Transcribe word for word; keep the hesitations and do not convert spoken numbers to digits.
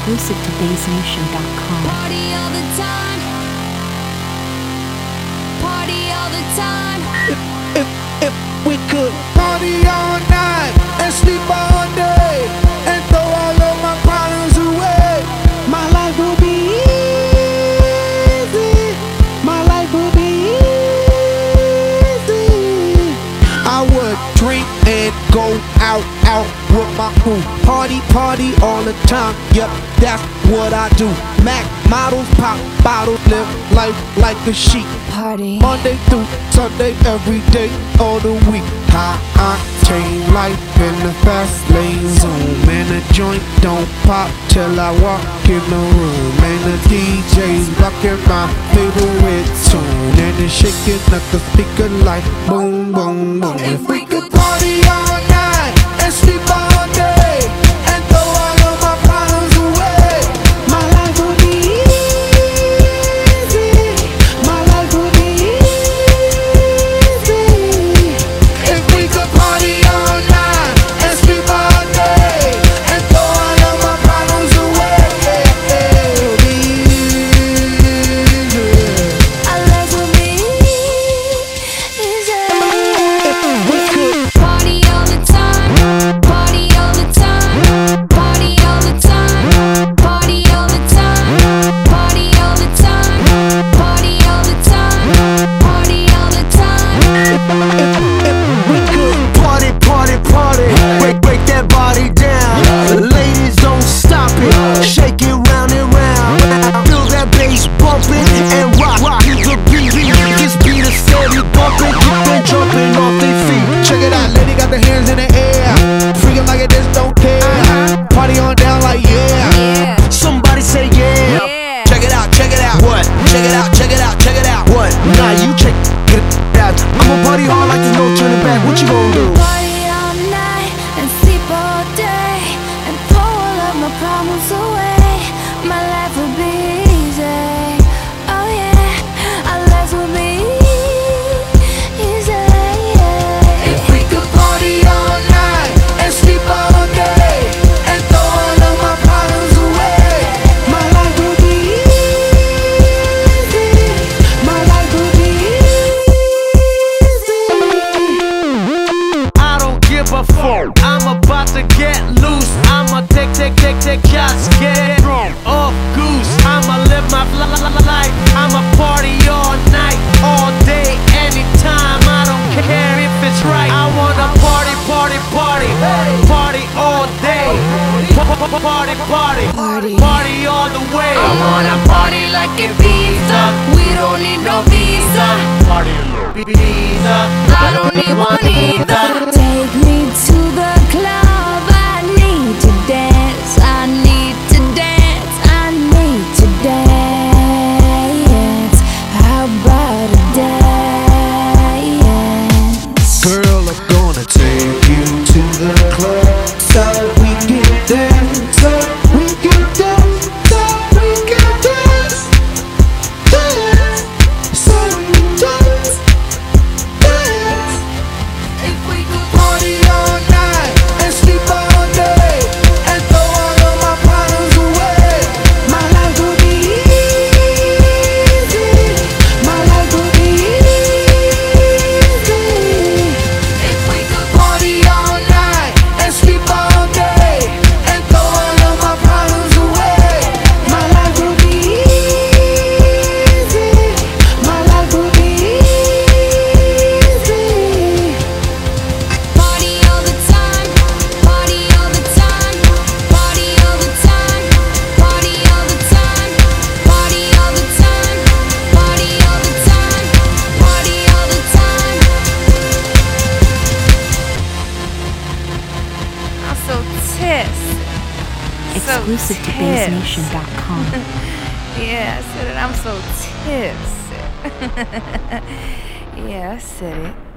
Exclusive to Bass Nation dot com. Party all the time. Party all the time. If, if, if we could party all night and sleep all day and throw all of my problems away, my life will be easy. My life will be easy. I would drink and go out, out with my crew. Party, party all the time. Yep, that's what I do. Mac models, pop bottles, live life like a sheep. Party. Monday through Sunday, every day of the week. High octane life in the fast lane zone. Man, the joint don't pop till I walk in the room. And the D J's rocking my favorite tune. And it's shaking up the speaker like boom, boom, boom. If we could party all night and sleep all day and throw all of my problems away, my life would be easy. My life would be easy. If we could party all night and sleep all day and throw all of my problems away, it would be easy. Our lives will be easy. If we could Party all the time. Party all the time. Party all the time. Party all the time. Party all the time. Party all the time. Party all the time. we could Party, party, party. Break, break that body down. Ladies, don't stop it. Shake it round and round. Feel that bass bumping and rock, rock to the beat. This beat is steady bumping. Keep them jumping off their feet. check it out, lady got the hands in the air. Freaking like it just don't care. Party on down like yeah. Yeah. Somebody say yeah. Yeah. Check it out, check it out. What? Check it out, check it out, check it out. What? Nah, you check it out. I'ma party hard like there's no turning back. What you gonna do? Party all night and sleep all day and throw all of my problems away. My life will be easy. Oh yeah, our lives will be easy. If we could party all night and sleep all day and throw all of my problems away, my life will be easy. My life will be easy. I don't give a fuck. I'm about to get loose. I'ma take, take, take, take shots, get drunk off goose. I'ma live my li- li- li- life. I'ma party all night, all day, anytime. I don't care if it's right. I wanna party, party, party, party all day. Pa- pa- pa- Party, party, Party. party all the way. I wanna party like Ibiza. We don't need no visa. Party, visa. I don't need one either. Take me to the club. I need to dance. I need to dance. I need to dance. How about a dance? Girl, I'm gonna take you to the club so we can dance, so we can dance, so we can dance, dance, so we can dance, dance. If we could party all night and sleep all day and throw all of my problems away, my life would be easy. My life would be easy. If we could party all night and sleep all day and throw all of my problems away, my life would be easy. My life would be easy. Party all the time. Party all the time. Party all the time. Party all the time. Party all the time. Party all the time. Party all the time. I'm so pissed. Exclusive to Bass Nation dot com. Yeah, I said it. I'm so tipsy. Yeah, I said it.